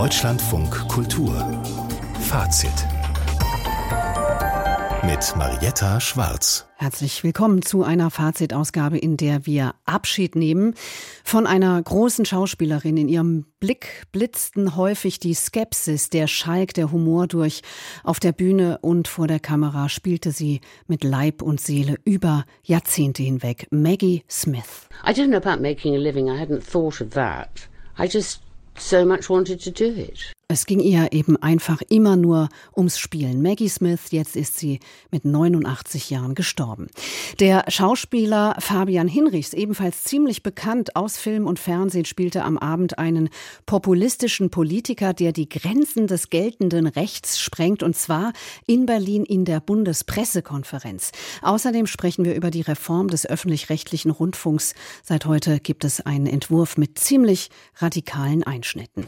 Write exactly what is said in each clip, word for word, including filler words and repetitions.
Deutschlandfunk Kultur Fazit mit Marietta Schwarz. Herzlich willkommen zu einer Fazitausgabe, in der wir Abschied nehmen von einer großen Schauspielerin. In ihrem Blick blitzten häufig die Skepsis, der Schalk, der Humor durch. Auf der Bühne und vor der Kamera spielte sie mit Leib und Seele über Jahrzehnte hinweg. Maggie Smith. I didn't know about making a living. I hadn't thought of that. I just so much wanted to do it. Es ging ihr eben einfach immer nur ums Spielen. Maggie Smith, jetzt ist sie mit neunundachtzig Jahren gestorben. Der Schauspieler Fabian Hinrichs, ebenfalls ziemlich bekannt aus Film und Fernsehen, spielte am Abend einen populistischen Politiker, der die Grenzen des geltenden Rechts sprengt, und zwar in Berlin in der Bundespressekonferenz. Außerdem sprechen wir über die Reform des öffentlich-rechtlichen Rundfunks. Seit heute gibt es einen Entwurf mit ziemlich radikalen Einschnitten.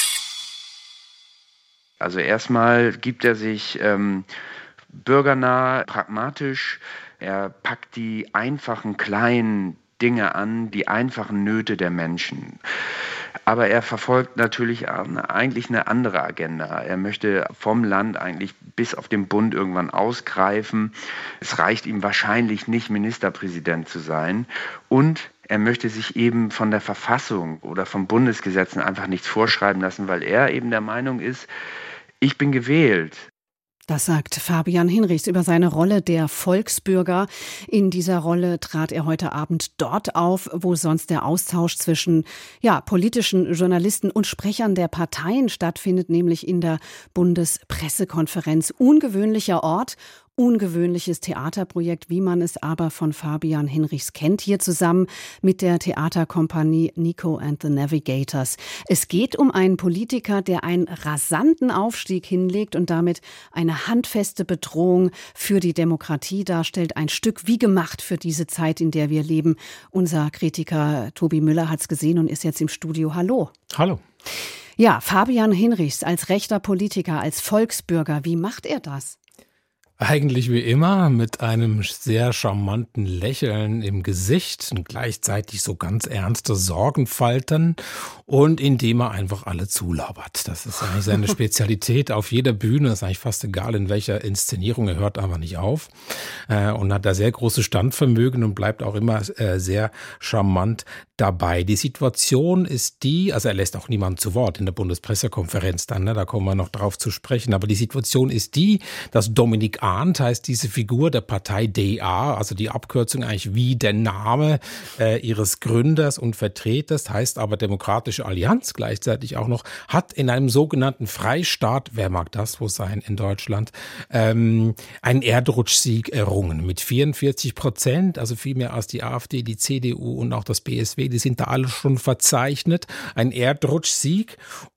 Also erstmal gibt er sich ähm, bürgernah, pragmatisch. Er packt die einfachen, kleinen Dinge an, die einfachen Nöte der Menschen. Aber er verfolgt natürlich eigentlich eine andere Agenda. Er möchte vom Land eigentlich bis auf den Bund irgendwann ausgreifen. Es reicht ihm wahrscheinlich nicht, Ministerpräsident zu sein. Und er möchte sich eben von der Verfassung oder von Bundesgesetzen einfach nichts vorschreiben lassen, weil er eben der Meinung ist, ich bin gewählt. Das sagt Fabian Hinrichs über seine Rolle der Volksbürger. In dieser Rolle trat er heute Abend dort auf, wo sonst der Austausch zwischen ja, politischen Journalisten und Sprechern der Parteien stattfindet, nämlich in der Bundespressekonferenz. Ungewöhnlicher Ort. Ungewöhnliches Theaterprojekt, wie man es aber von Fabian Hinrichs kennt, hier zusammen mit der Theaterkompanie Nico and the Navigators. Es geht um einen Politiker, der einen rasanten Aufstieg hinlegt und damit eine handfeste Bedrohung für die Demokratie darstellt. Ein Stück wie gemacht für diese Zeit, in der wir leben. Unser Kritiker Tobi Müller hat es gesehen und ist jetzt im Studio. Hallo. Hallo. Ja, Fabian Hinrichs als rechter Politiker, als Volksbürger, wie macht er das? Eigentlich wie immer mit einem sehr charmanten Lächeln im Gesicht und gleichzeitig so ganz ernste Sorgenfalten und indem er einfach alle zulabert. Das ist eigentlich seine Spezialität auf jeder Bühne. Ist eigentlich fast egal, in welcher Inszenierung. Er hört aber nicht auf äh, und hat da sehr großes Standvermögen und bleibt auch immer äh, sehr charmant dabei. Die Situation ist die, also er lässt auch niemanden zu Wort in der Bundespressekonferenz dann, ne, da kommen wir noch drauf zu sprechen, aber die Situation ist die, dass Dominik Arndt heißt diese Figur der Partei D A, also die Abkürzung eigentlich wie der Name äh, ihres Gründers und Vertreters, heißt aber Demokratische Allianz gleichzeitig auch noch, hat in einem sogenannten Freistaat, wer mag das wohl sein in Deutschland, ähm, einen Erdrutschsieg errungen mit vierundvierzig Prozent, also viel mehr als die AfD, die C D U und auch das B S W. Die sind da alle schon verzeichnet. Ein Erdrutschsieg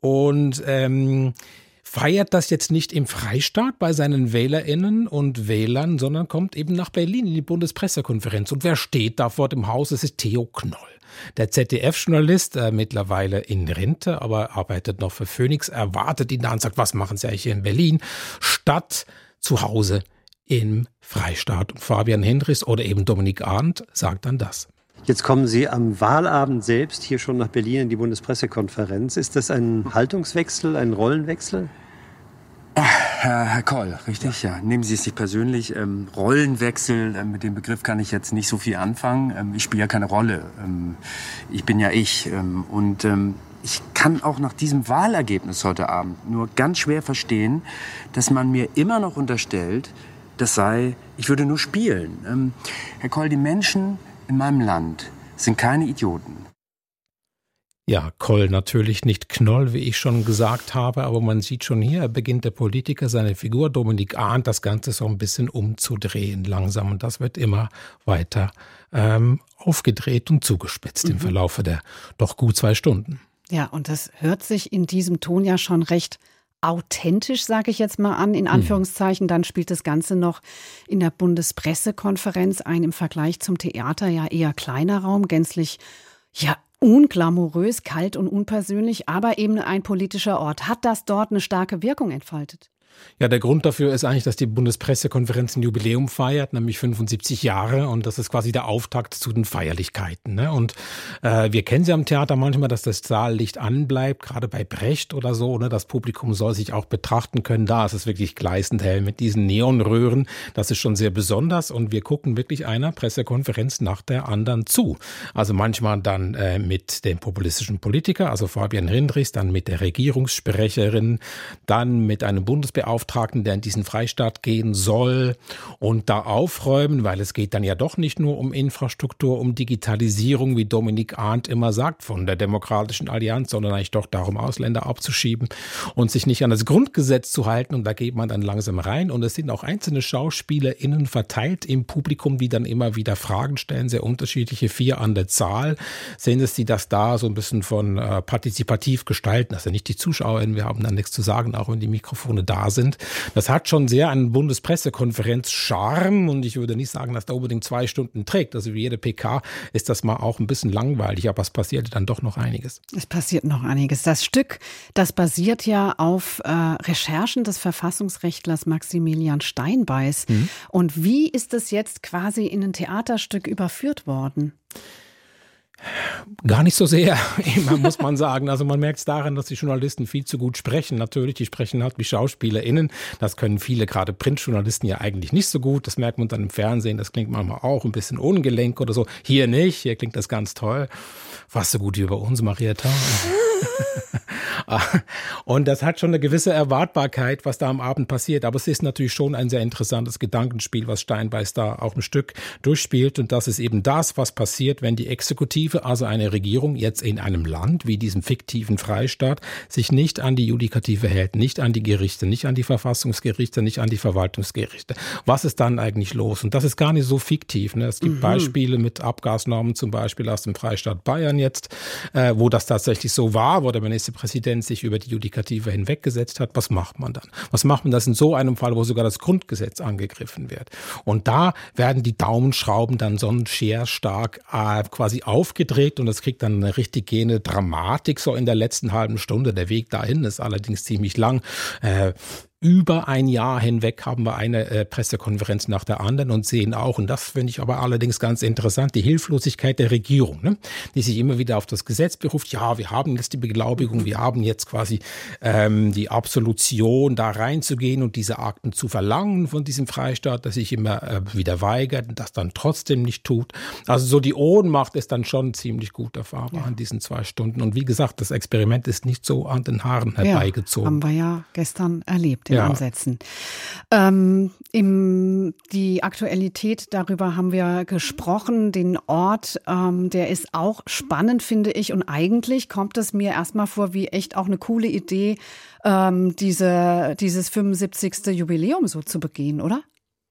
und ähm, feiert das jetzt nicht im Freistaat bei seinen WählerInnen und Wählern, sondern kommt eben nach Berlin in die Bundespressekonferenz. Und wer steht da vor dem Haus? Es ist Theo Knoll. Der Z D F-Journalist, äh, mittlerweile in Rente, aber arbeitet noch für Phoenix, erwartet ihn da und sagt, was machen Sie eigentlich hier in Berlin? Statt zu Hause im Freistaat. Und Fabian Hinrichs oder eben Dominik Arndt sagt dann das. Jetzt kommen Sie am Wahlabend selbst hier schon nach Berlin in die Bundespressekonferenz. Ist das ein Haltungswechsel, ein Rollenwechsel? Herr, Herr Koll, richtig, ja. Nehmen Sie es nicht persönlich. Ähm, Rollenwechsel, äh, mit dem Begriff kann ich jetzt nicht so viel anfangen. Ähm, ich spiele ja keine Rolle. Ähm, ich bin ja ich. Ähm, und ähm, ich kann auch nach diesem Wahlergebnis heute Abend nur ganz schwer verstehen, dass man mir immer noch unterstellt, das sei, ich würde nur spielen. Ähm, Herr Koll, die Menschen in meinem Land sind keine Idioten. Ja, Koll natürlich nicht Knoll, wie ich schon gesagt habe, aber man sieht schon hier, beginnt der Politiker seine Figur Dominik Arndt, das Ganze so ein bisschen umzudrehen langsam und das wird immer weiter ähm, aufgedreht und zugespitzt mhm. im Verlaufe der doch gut zwei Stunden. Ja, und das hört sich in diesem Ton ja schon recht authentisch, sage ich jetzt mal an, in Anführungszeichen. Dann spielt das Ganze noch in der Bundespressekonferenz ein im Vergleich zum Theater ja eher kleiner Raum, gänzlich ja unglamourös, kalt und unpersönlich, aber eben ein politischer Ort. Hat das dort eine starke Wirkung entfaltet? Ja, der Grund dafür ist eigentlich, dass die Bundespressekonferenz ein Jubiläum feiert, nämlich fünfundsiebzig Jahre, und das ist quasi der Auftakt zu den Feierlichkeiten. Ne? Und äh, wir kennen sie am Theater manchmal, dass das Saallicht anbleibt, gerade bei Brecht oder so. Ne? Das Publikum soll sich auch betrachten können. Da ist es wirklich gleißend hell mit diesen Neonröhren. Das ist schon sehr besonders, und wir gucken wirklich einer Pressekonferenz nach der anderen zu. Also manchmal dann äh, mit dem populistischen Politiker, also Fabian Hindrichs, dann mit der Regierungssprecherin, dann mit einem Bundesbeauftragten, der in diesen Freistaat gehen soll und da aufräumen, weil es geht dann ja doch nicht nur um Infrastruktur, um Digitalisierung, wie Dominik Arndt immer sagt, von der Demokratischen Allianz, sondern eigentlich doch darum, Ausländer abzuschieben und sich nicht an das Grundgesetz zu halten. Und da geht man dann langsam rein, und es sind auch einzelne SchauspielerInnen verteilt im Publikum, die dann immer wieder Fragen stellen, sehr unterschiedliche, vier an der Zahl. Sehen es, die das da so ein bisschen von äh, partizipativ gestalten, also nicht die ZuschauerInnen, wir haben dann nichts zu sagen, auch wenn die Mikrofone da sind. Das hat schon sehr einen Bundespressekonferenz-Charme, und ich würde nicht sagen, dass da unbedingt zwei Stunden trägt. Also wie jede P K ist das mal auch ein bisschen langweilig, aber es passiert dann doch noch einiges. Es passiert noch einiges. Das Stück, das basiert ja auf äh, Recherchen des Verfassungsrechtlers Maximilian Steinbeiß. Mhm. Und wie ist es jetzt quasi in ein Theaterstück überführt worden? Gar nicht so sehr, muss man sagen. Also man merkt es daran, dass die Journalisten viel zu gut sprechen. Natürlich, die sprechen halt wie SchauspielerInnen. Das können viele, gerade Printjournalisten, ja eigentlich nicht so gut. Das merkt man dann im Fernsehen. Das klingt manchmal auch ein bisschen ungelenk oder so. Hier nicht, hier klingt das ganz toll. Fast so gut wie bei uns, Marietta. Und das hat schon eine gewisse Erwartbarkeit, was da am Abend passiert. Aber es ist natürlich schon ein sehr interessantes Gedankenspiel, was Steinbeiß da auch ein Stück durchspielt. Und das ist eben das, was passiert, wenn die Exekutive, also eine Regierung, jetzt in einem Land wie diesem fiktiven Freistaat, sich nicht an die Judikative hält, nicht an die Gerichte, nicht an die Verfassungsgerichte, nicht an die Verwaltungsgerichte. Was ist dann eigentlich los? Und das ist gar nicht so fiktiv. Ne? Es gibt mhm. Beispiele mit Abgasnormen, zum Beispiel aus dem Freistaat Bayern jetzt, äh, wo das tatsächlich so war, wo der Ministerpräsident sich über die Judikative hinweggesetzt hat. Was macht man dann? Was macht man das in so einem Fall, wo sogar das Grundgesetz angegriffen wird? Und da werden die Daumenschrauben dann so scherstark äh, quasi aufgedreht, und das kriegt dann eine richtig gehende Dramatik so in der letzten halben Stunde. Der Weg dahin ist allerdings ziemlich lang. Äh, Über ein Jahr hinweg haben wir eine äh, Pressekonferenz nach der anderen und sehen auch, und das finde ich aber allerdings ganz interessant, die Hilflosigkeit der Regierung, ne? Die sich immer wieder auf das Gesetz beruft. Ja, wir haben jetzt die Beglaubigung, wir haben jetzt quasi ähm, die Absolution, da reinzugehen und diese Akten zu verlangen von diesem Freistaat, das sich immer äh, wieder weigert und das dann trotzdem nicht tut. Also so die Ohnmacht ist dann schon ziemlich gut erfahrbar ja. in diesen zwei Stunden. Und wie gesagt, das Experiment ist nicht so an den Haaren herbeigezogen. Ja, haben wir ja gestern erlebt. Ja. Ansätzen. Ähm, im, die Aktualität, darüber haben wir gesprochen, den Ort, ähm, der ist auch spannend, finde ich, und eigentlich kommt es mir erstmal vor wie echt auch eine coole Idee, ähm, diese, dieses fünfundsiebzigste Jubiläum so zu begehen, oder?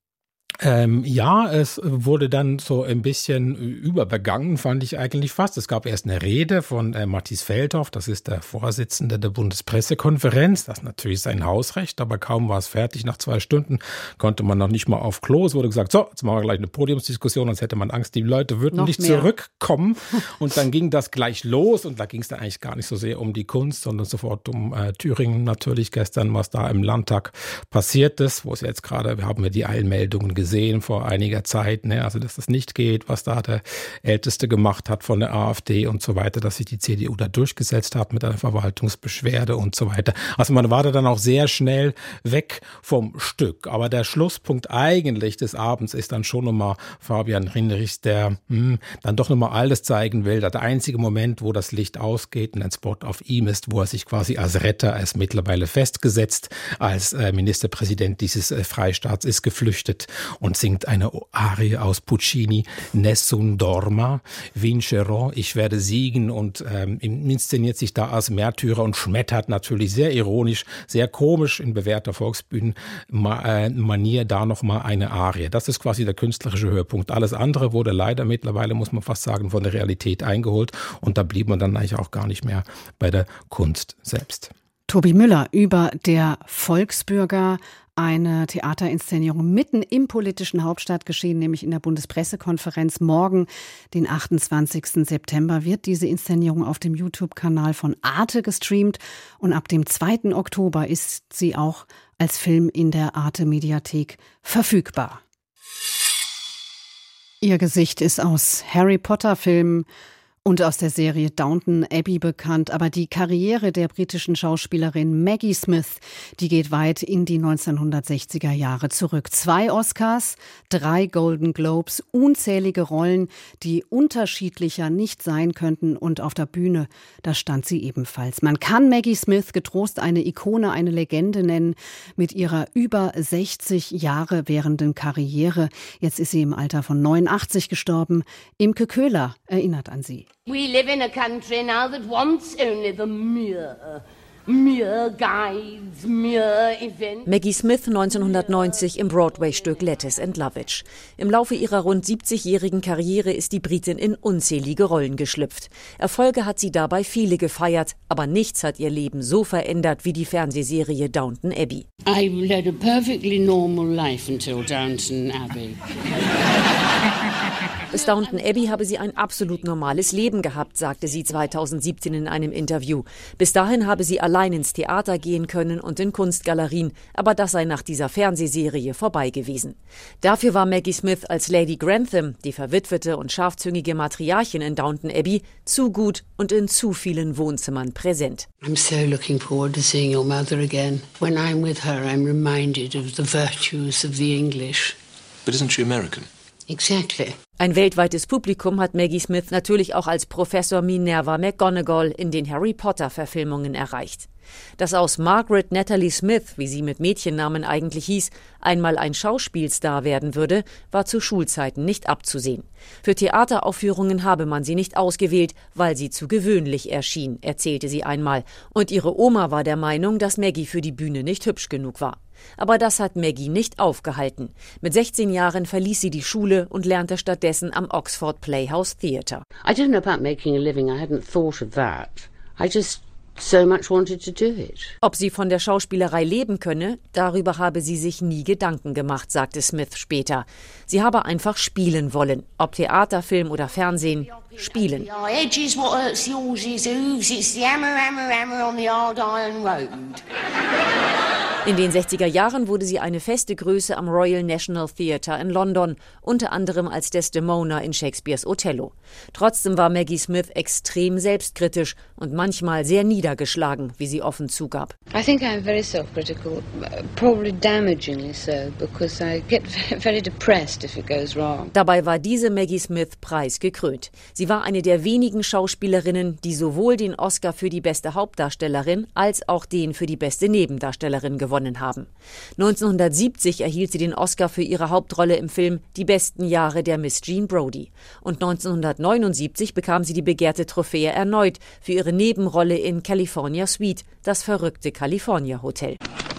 Ähm, ja, es wurde dann so ein bisschen überbegangen, fand ich eigentlich fast. Es gab erst eine Rede von äh, Matthias Feldhoff, das ist der Vorsitzende der Bundespressekonferenz. Das ist natürlich sein Hausrecht, aber kaum war es fertig. Nach zwei Stunden konnte man noch nicht mal auf Klo. Es wurde gesagt, so, jetzt machen wir gleich eine Podiumsdiskussion, sonst hätte man Angst, die Leute würden noch nicht mehr zurückkommen. Und dann ging das gleich los, und da ging es dann eigentlich gar nicht so sehr um die Kunst, sondern sofort um äh, Thüringen natürlich gestern, was da im Landtag passiert ist, wo es jetzt gerade, wir haben ja die Eilmeldungen gesehen, gesehen vor einiger Zeit, ne? Also dass das nicht geht, was da der Älteste gemacht hat von der AfD und so weiter, dass sich die C D U da durchgesetzt hat mit einer Verwaltungsbeschwerde und so weiter. Also man war da dann auch sehr schnell weg vom Stück. Aber der Schlusspunkt eigentlich des Abends ist dann schon nochmal Fabian Hindrichs, der hm, dann doch nochmal alles zeigen will. Der einzige Moment, wo das Licht ausgeht und ein Spot auf ihm ist, wo er sich quasi als Retter, er ist mittlerweile festgesetzt, als äh, Ministerpräsident dieses äh, Freistaats ist geflüchtet und singt eine Arie aus Puccini, Nessun dorma, vincerò, ich werde siegen, und ähm, inszeniert sich da als Märtyrer und schmettert natürlich sehr ironisch, sehr komisch in bewährter Volksbühnenmanier da nochmal eine Arie. Das ist quasi der künstlerische Höhepunkt. Alles andere wurde leider mittlerweile, muss man fast sagen, von der Realität eingeholt, und da blieb man dann eigentlich auch gar nicht mehr bei der Kunst selbst. Tobi Müller über Der Volksbürger, Eine Theaterinszenierung mitten im politischen Hauptstadtgeschehen, nämlich in der Bundespressekonferenz. Morgen, den achtundzwanzigsten September, wird diese Inszenierung auf dem YouTube-Kanal von Arte gestreamt. Und ab dem zweiten Oktober ist sie auch als Film in der Arte-Mediathek verfügbar. Ihr Gesicht ist aus Harry Potter-Filmen und aus der Serie Downton Abbey bekannt. Aber die Karriere der britischen Schauspielerin Maggie Smith, die geht weit in die neunzehnhundertsechziger Jahre zurück. Zwei Oscars, drei Golden Globes, unzählige Rollen, die unterschiedlicher nicht sein könnten. Und auf der Bühne, da stand sie ebenfalls. Man kann Maggie Smith getrost eine Ikone, eine Legende nennen, mit ihrer über sechzig Jahre währenden Karriere. Jetzt ist sie im Alter von neunundachtzig gestorben. Imke Köhler erinnert an sie. We live in a country now that wants only the mere, mere guides, mere events. Maggie Smith neunzehnhundertneunzig im Broadway-Stück Lettuce and Lovage. Im Laufe ihrer rund siebzigjährigen Karriere ist die Britin in unzählige Rollen geschlüpft. Erfolge hat sie dabei viele gefeiert, aber nichts hat ihr Leben so verändert wie die Fernsehserie Downton Abbey. I led a perfectly normal life until Downton Abbey. Bis Downton Abbey habe sie ein absolut normales Leben gehabt, sagte sie zweitausendsiebzehn in einem Interview. Bis dahin habe sie allein ins Theater gehen können und in Kunstgalerien, aber das sei nach dieser Fernsehserie vorbei gewesen. Dafür war Maggie Smith als Lady Grantham, die verwitwete und scharfzüngige Matriarchin in Downton Abbey, zu gut und in zu vielen Wohnzimmern präsent. I'm so looking forward to seeing your mother again. When I'm with her, I'm reminded of the virtues of the English. But isn't she American? Exactly. Ein weltweites Publikum hat Maggie Smith natürlich auch als Professor Minerva McGonagall in den Harry-Potter-Verfilmungen erreicht. Dass aus Margaret Natalie Smith, wie sie mit Mädchennamen eigentlich hieß, einmal ein Schauspielstar werden würde, war zu Schulzeiten nicht abzusehen. Für Theateraufführungen habe man sie nicht ausgewählt, weil sie zu gewöhnlich erschien, erzählte sie einmal. Und ihre Oma war der Meinung, dass Maggie für die Bühne nicht hübsch genug war. Aber das hat Maggie nicht aufgehalten. Mit sechzehn Jahren verließ sie die Schule und lernte stattdessen am Oxford Playhouse Theatre. I didn't know about making a living. I hadn't thought of that. I just so much wanted to do it. Ob sie von der Schauspielerei leben könne, darüber habe sie sich nie Gedanken gemacht, sagte Smith später. Sie habe einfach spielen wollen. Ob Theater, Film oder Fernsehen, spielen. In den sechziger Jahren wurde sie eine feste Größe am Royal National Theatre in London, unter anderem als Desdemona in Shakespeares Othello. Trotzdem war Maggie Smith extrem selbstkritisch und manchmal sehr niedergeschlagen, wie sie offen zugab. I think I'm very self-critical, probably damagingly so, because I get very depressed if it goes wrong. Dabei war diese Maggie Smith preisgekrönt. Sie war eine der wenigen Schauspielerinnen, die sowohl den Oscar für die beste Hauptdarstellerin als auch den für die beste Nebendarstellerin gewonnen haben. neunzehnhundertsiebzig erhielt sie den Oscar für ihre Hauptrolle im Film Die besten Jahre der Miss Jean Brodie. Und neunzehnhundertneunundsiebzig bekam sie die begehrte Trophäe erneut für ihre Nebenrolle in California Suite, das verrückte California Hotel.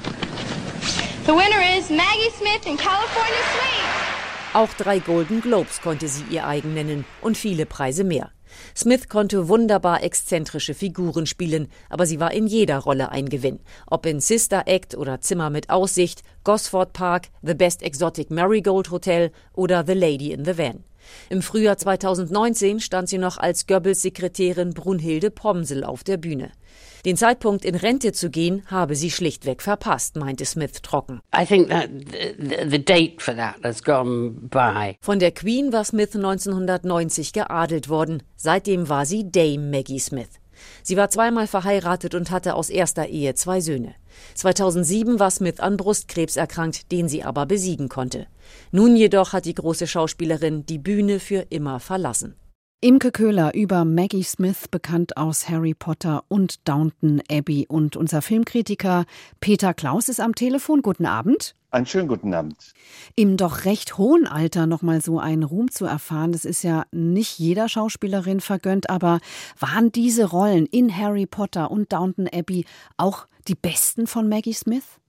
The winner is Maggie Smith in California Suite. Auch drei Golden Globes konnte sie ihr eigen nennen und viele Preise mehr. Smith konnte wunderbar exzentrische Figuren spielen, aber sie war in jeder Rolle ein Gewinn. Ob in Sister Act oder Zimmer mit Aussicht, Gosford Park, The Best Exotic Marigold Hotel oder The Lady in the Van. Im Frühjahr zweitausendneunzehn stand sie noch als Goebbels-Sekretärin Brunhilde Pomsel auf der Bühne. Den Zeitpunkt, in Rente zu gehen, habe sie schlichtweg verpasst, meinte Smith trocken. I think that the, the date for that has gone by. Von der Queen war Smith neunzehnhundertneunzig geadelt worden. Seitdem war sie Dame Maggie Smith. Sie war zweimal verheiratet und hatte aus erster Ehe zwei Söhne. zweitausendsieben war Smith an Brustkrebs erkrankt, den sie aber besiegen konnte. Nun jedoch hat die große Schauspielerin die Bühne für immer verlassen. Imke Köhler über Maggie Smith, bekannt aus Harry Potter und Downton Abbey. Und unser Filmkritiker Peter Klaus ist am Telefon. Guten Abend. Einen schönen guten Abend. Im doch recht hohen Alter noch mal so einen Ruhm zu erfahren, das ist ja nicht jeder Schauspielerin vergönnt. Aber waren diese Rollen in Harry Potter und Downton Abbey auch die besten von Maggie Smith?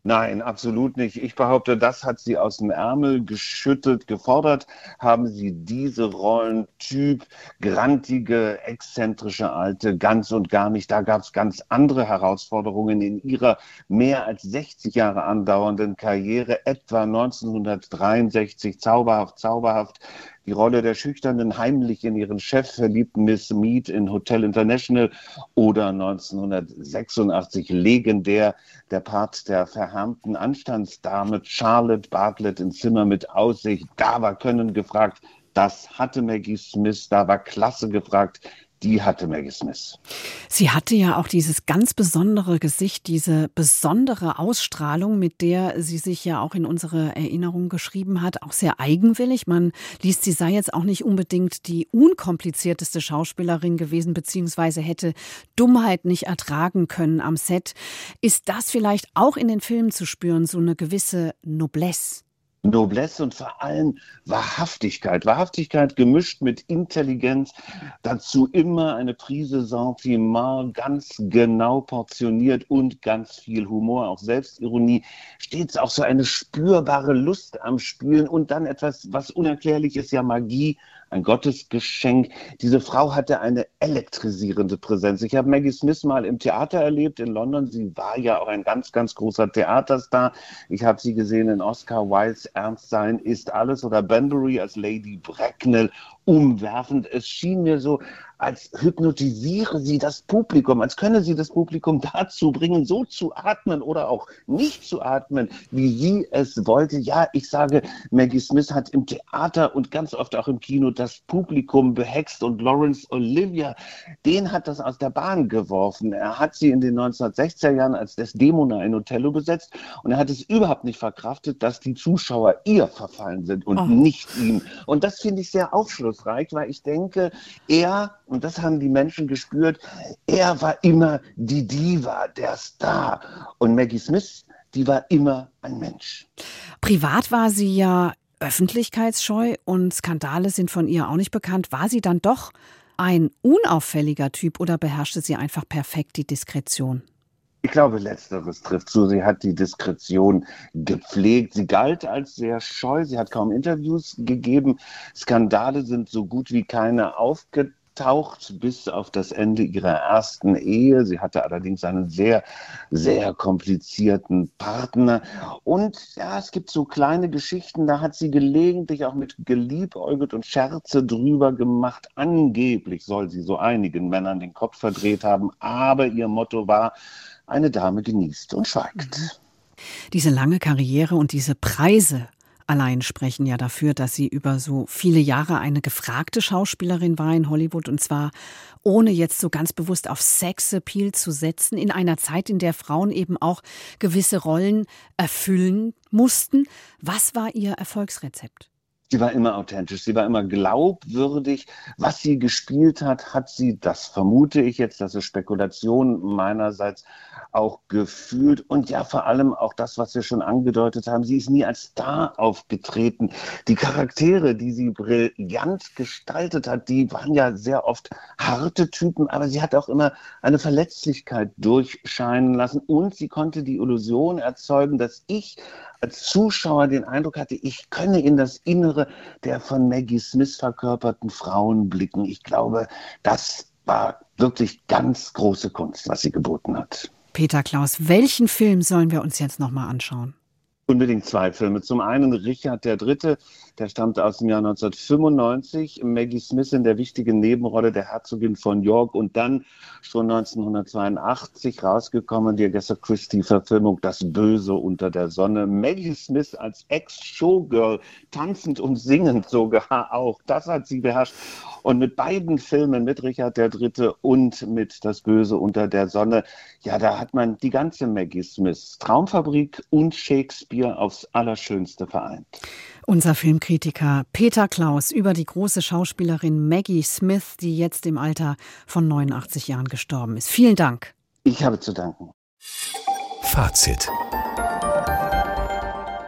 Nein, absolut nicht. Ich behaupte, das hat sie aus dem Ärmel geschüttelt, gefordert. Haben sie diese Rollentyp, grantige, exzentrische Alte, ganz und gar nicht. Da gab es ganz andere Herausforderungen in ihrer mehr als sechzig Jahre andauernden Karriere, etwa neunzehnhundertdreiundsechzig, zauberhaft, zauberhaft. Die Rolle der schüchternen, heimlich in ihren Chef verliebten Miss Mead in Hotel International oder neunzehnhundertsechsundachtzig legendär der Part der verhärmten Anstandsdame Charlotte Bartlett in Zimmer mit Aussicht. Da war Können gefragt, das hatte Maggie Smith, da war Klasse gefragt. Die hatte Maggie Smith. Sie hatte ja auch dieses ganz besondere Gesicht, diese besondere Ausstrahlung, mit der sie sich ja auch in unsere Erinnerung geschrieben hat, auch sehr eigenwillig. Man liest, sie sei jetzt auch nicht unbedingt die unkomplizierteste Schauspielerin gewesen, beziehungsweise hätte Dummheit nicht ertragen können am Set. Ist das vielleicht auch in den Filmen zu spüren, so eine gewisse Noblesse? Noblesse und vor allem Wahrhaftigkeit. Wahrhaftigkeit gemischt mit Intelligenz. Dazu immer eine Prise Sentiment, ganz genau portioniert und ganz viel Humor, auch Selbstironie. Stets auch so eine spürbare Lust am Spielen und dann etwas, was unerklärlich ist, ja Magie. Ein Gottesgeschenk. Diese Frau hatte eine elektrisierende Präsenz. Ich habe Maggie Smith mal im Theater erlebt in London. Sie war ja auch ein ganz, ganz großer Theaterstar. Ich habe sie gesehen in Oscar Wildes Ernst sein ist alles oder Banbury als Lady Bracknell. Umwerfend. Es schien mir so, als hypnotisiere sie das Publikum, als könne sie das Publikum dazu bringen, so zu atmen oder auch nicht zu atmen, wie sie es wollte. Ja, ich sage, Maggie Smith hat im Theater und ganz oft auch im Kino das Publikum behext und Laurence Olivier, den hat das aus der Bahn geworfen. Er hat sie in den neunzehnhundertsechziger Jahren als Desdemona in Othello besetzt und er hat es überhaupt nicht verkraftet, dass die Zuschauer ihr verfallen sind und oh. nicht ihm. Und das finde ich sehr aufschlussreich, weil ich denke, er, und das haben die Menschen gespürt, er war immer die Diva, der Star. Und Maggie Smith, die war immer ein Mensch. Privat war sie ja öffentlichkeitsscheu und Skandale sind von ihr auch nicht bekannt. War sie dann doch ein unauffälliger Typ oder beherrschte sie einfach perfekt die Diskretion? Ich glaube, letzteres trifft zu. Sie hat die Diskretion gepflegt. Sie galt als sehr scheu. Sie hat kaum Interviews gegeben. Skandale sind so gut wie keine aufgetaucht, bis auf das Ende ihrer ersten Ehe. Sie hatte allerdings einen sehr, sehr komplizierten Partner. Und ja, es gibt so kleine Geschichten, da hat sie gelegentlich auch mit geliebäugelt und Scherze drüber gemacht. Angeblich soll sie so einigen Männern den Kopf verdreht haben. Aber ihr Motto war, eine Dame genießt und schweigt. Diese lange Karriere und diese Preise allein sprechen ja dafür, dass sie über so viele Jahre eine gefragte Schauspielerin war in Hollywood und zwar ohne jetzt so ganz bewusst auf Sexappeal zu setzen, in einer Zeit, in der Frauen eben auch gewisse Rollen erfüllen mussten. Was war ihr Erfolgsrezept? Sie war immer authentisch, sie war immer glaubwürdig. Was sie gespielt hat, hat sie, das vermute ich jetzt, das ist Spekulation meinerseits, auch gefühlt. Und ja, vor allem auch das, was wir schon angedeutet haben, sie ist nie als Star aufgetreten. Die Charaktere, die sie brillant gestaltet hat, die waren ja sehr oft harte Typen, aber sie hat auch immer eine Verletzlichkeit durchscheinen lassen. Und sie konnte die Illusion erzeugen, dass ich als Zuschauer den Eindruck hatte, ich könne in das Innere der von Maggie Smith verkörperten Frauen blicken. Ich glaube, das war wirklich ganz große Kunst, was sie geboten hat. Peter Klaus, welchen Film sollen wir uns jetzt nochmal anschauen? Unbedingt zwei Filme. Zum einen Richard der Dritte, der stammt aus dem Jahr neunzehnhundertfünfundneunzig. Maggie Smith in der wichtigen Nebenrolle der Herzogin von York und dann schon neunzehnhundertzweiundachtzig rausgekommen, die Agatha Christie-Verfilmung Das Böse unter der Sonne. Maggie Smith als Ex-Showgirl, tanzend und singend sogar auch. Das hat sie beherrscht. Und mit beiden Filmen, mit Richard der Dritte und mit Das Böse unter der Sonne, ja, da hat man die ganze Maggie Smith, Traumfabrik und Shakespeare aufs Allerschönste vereint. Unser Filmkritiker Peter Klaus über die große Schauspielerin Maggie Smith, die jetzt im Alter von neunundachtzig Jahren gestorben ist. Vielen Dank. Ich habe zu danken. Fazit.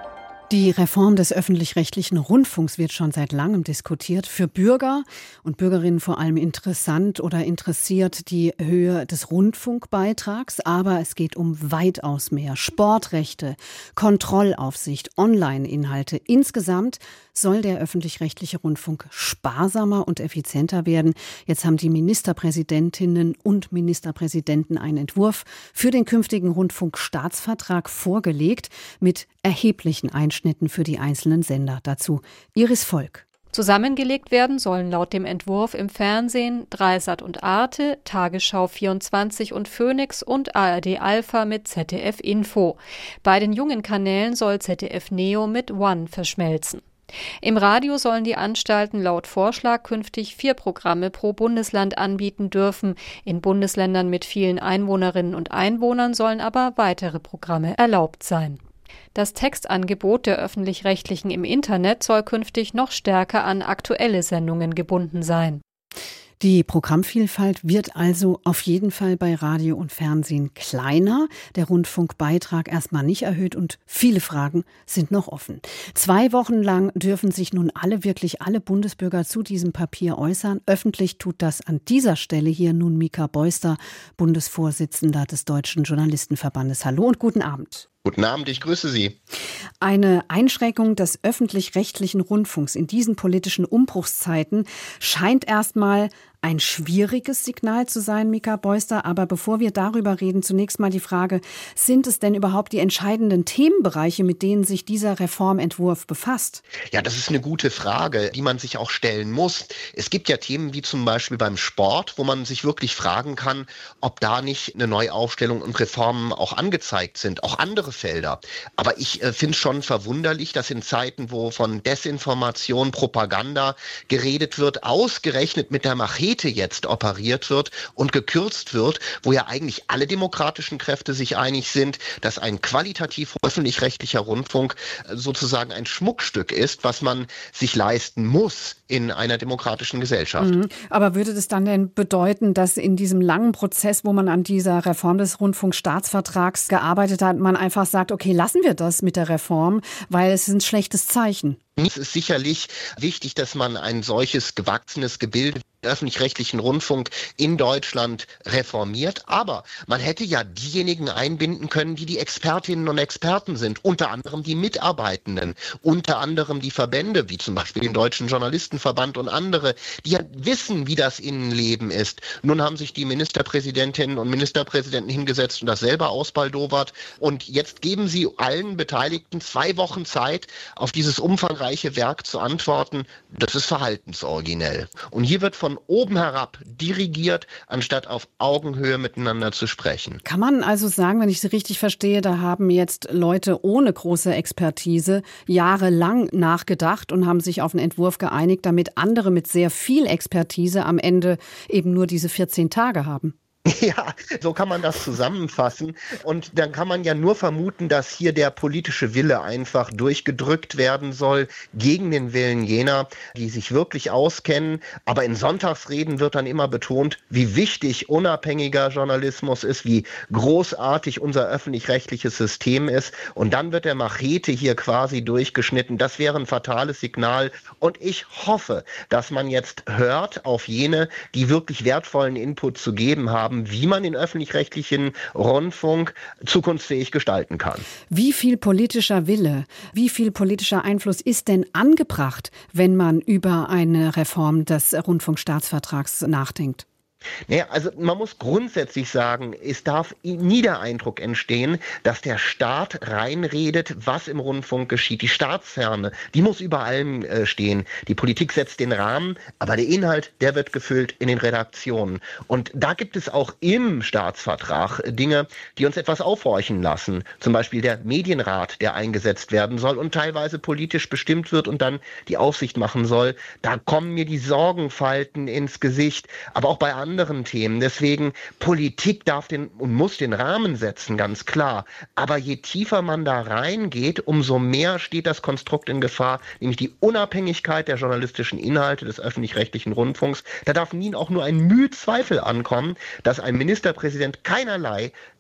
Die Reform des öffentlich-rechtlichen Rundfunks wird schon seit langem diskutiert. Für Bürger und Bürgerinnen vor allem interessant oder interessiert die Höhe des Rundfunkbeitrags. Aber es geht um weitaus mehr. Sportrechte, Kontrollaufsicht, Online-Inhalte. Insgesamt soll der öffentlich-rechtliche Rundfunk sparsamer und effizienter werden. Jetzt haben die Ministerpräsidentinnen und Ministerpräsidenten einen Entwurf für den künftigen Rundfunkstaatsvertrag vorgelegt mit erheblichen Einschnitten für die einzelnen Sender. Dazu Iris Volk. Zusammengelegt werden sollen laut dem Entwurf im Fernsehen Dreisat und Arte, Tagesschau vierundzwanzig und Phoenix und A R D Alpha mit Z D F Info. Bei den jungen Kanälen soll Z D F Neo mit One verschmelzen. Im Radio sollen die Anstalten laut Vorschlag künftig vier Programme pro Bundesland anbieten dürfen. In Bundesländern mit vielen Einwohnerinnen und Einwohnern sollen aber weitere Programme erlaubt sein. Das Textangebot der Öffentlich-Rechtlichen im Internet soll künftig noch stärker an aktuelle Sendungen gebunden sein. Die Programmvielfalt wird also auf jeden Fall bei Radio und Fernsehen kleiner. Der Rundfunkbeitrag erstmal nicht erhöht und viele Fragen sind noch offen. Zwei Wochen lang dürfen sich nun alle, wirklich alle Bundesbürger zu diesem Papier äußern. Öffentlich tut das an dieser Stelle hier nun Mika Beuster, Bundesvorsitzender des Deutschen Journalistenverbandes. Hallo und guten Abend. Guten Abend, ich grüße Sie. Eine Einschränkung des öffentlich-rechtlichen Rundfunks in diesen politischen Umbruchszeiten scheint erstmal ein schwieriges Signal zu sein, Mika Beuster. Aber bevor wir darüber reden, zunächst mal die Frage, sind es denn überhaupt die entscheidenden Themenbereiche, mit denen sich dieser Reformentwurf befasst? Ja, das ist eine gute Frage, die man sich auch stellen muss. Es gibt ja Themen wie zum Beispiel beim Sport, wo man sich wirklich fragen kann, ob da nicht eine Neuaufstellung und Reformen auch angezeigt sind, auch andere Felder. Aber ich äh, finde es schon verwunderlich, dass in Zeiten, wo von Desinformation, Propaganda geredet wird, ausgerechnet mit der Machete jetzt operiert wird und gekürzt wird, wo ja eigentlich alle demokratischen Kräfte sich einig sind, dass ein qualitativ öffentlich-rechtlicher Rundfunk sozusagen ein Schmuckstück ist, was man sich leisten muss in einer demokratischen Gesellschaft. Mhm. Aber würde das dann denn bedeuten, dass in diesem langen Prozess, wo man an dieser Reform des Rundfunkstaatsvertrags gearbeitet hat, man einfach sagt, okay, lassen wir das mit der Reform, weil es ist ein schlechtes Zeichen? Es ist sicherlich wichtig, dass man ein solches gewachsenes Gebilde öffentlich-rechtlichen Rundfunk in Deutschland reformiert. Aber man hätte ja diejenigen einbinden können, die die Expertinnen und Experten sind, unter anderem die Mitarbeitenden, unter anderem die Verbände, wie zum Beispiel den Deutschen Journalistenverband und andere, die ja wissen, wie das Innenleben ist. Nun haben sich die Ministerpräsidentinnen und Ministerpräsidenten hingesetzt und das selber ausbaldowert. Und jetzt geben sie allen Beteiligten zwei Wochen Zeit, auf dieses umfangreiche Werk zu antworten. Das ist verhaltensoriginell. Und hier wird von oben herab dirigiert, anstatt auf Augenhöhe miteinander zu sprechen. Kann man also sagen, wenn ich Sie richtig verstehe, da haben jetzt Leute ohne große Expertise jahrelang nachgedacht und haben sich auf einen Entwurf geeinigt, damit andere mit sehr viel Expertise am Ende eben nur diese vierzehn Tage haben? Ja, so kann man das zusammenfassen. Und dann kann man ja nur vermuten, dass hier der politische Wille einfach durchgedrückt werden soll gegen den Willen jener, die sich wirklich auskennen. Aber in Sonntagsreden wird dann immer betont, wie wichtig unabhängiger Journalismus ist, wie großartig unser öffentlich-rechtliches System ist. Und dann wird der Machete hier quasi durchgeschnitten. Das wäre ein fatales Signal. Und ich hoffe, dass man jetzt hört auf jene, die wirklich wertvollen Input zu geben haben, wie man den öffentlich-rechtlichen Rundfunk zukunftsfähig gestalten kann. Wie viel politischer Wille, wie viel politischer Einfluss ist denn angebracht, wenn man über eine Reform des Rundfunkstaatsvertrags nachdenkt? Naja, also man muss grundsätzlich sagen, es darf nie der Eindruck entstehen, dass der Staat reinredet, was im Rundfunk geschieht. Die Staatsferne, die muss über allem äh, stehen. Die Politik setzt den Rahmen, aber der Inhalt, der wird gefüllt in den Redaktionen. Und da gibt es auch im Staatsvertrag Dinge, die uns etwas aufhorchen lassen. Zum Beispiel der Medienrat, der eingesetzt werden soll und teilweise politisch bestimmt wird und dann die Aufsicht machen soll. Da kommen mir die Sorgenfalten ins Gesicht, aber auch bei anderen anderen Themen. Deswegen, Politik darf den und muss den Rahmen setzen, ganz klar. Aber je tiefer man da reingeht, umso mehr steht das Konstrukt in Gefahr, nämlich die Unabhängigkeit der journalistischen Inhalte des öffentlich-rechtlichen Rundfunks. Da darf nie auch nur ein Mühe Zweifel ankommen, dass ein Ministerpräsident keinerlei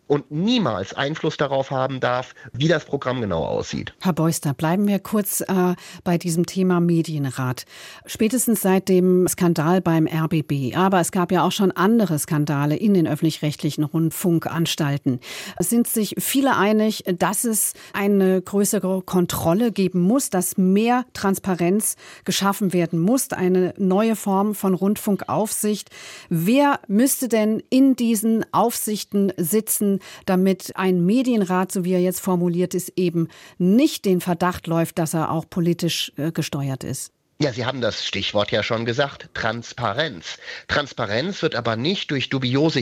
und niemals Einfluss darauf haben darf, wie das Programm genau aussieht. Herr Beuster, bleiben wir kurz äh, bei diesem Thema Medienrat. Spätestens seit dem Skandal beim R B B, aber es gab ja auch schon andere Skandale in den öffentlich-rechtlichen Rundfunkanstalten, sind sich viele einig, dass es eine größere Kontrolle geben muss, dass mehr Transparenz geschaffen werden muss, eine neue Form von Rundfunkaufsicht. Wer müsste denn in diesen Aufsichten sitzen, damit ein Medienrat, so wie er jetzt formuliert ist, eben nicht den Verdacht läuft, dass er auch politisch äh, gesteuert ist? Ja, Sie haben das Stichwort ja schon gesagt, Transparenz. Transparenz wird aber nicht durch dubiose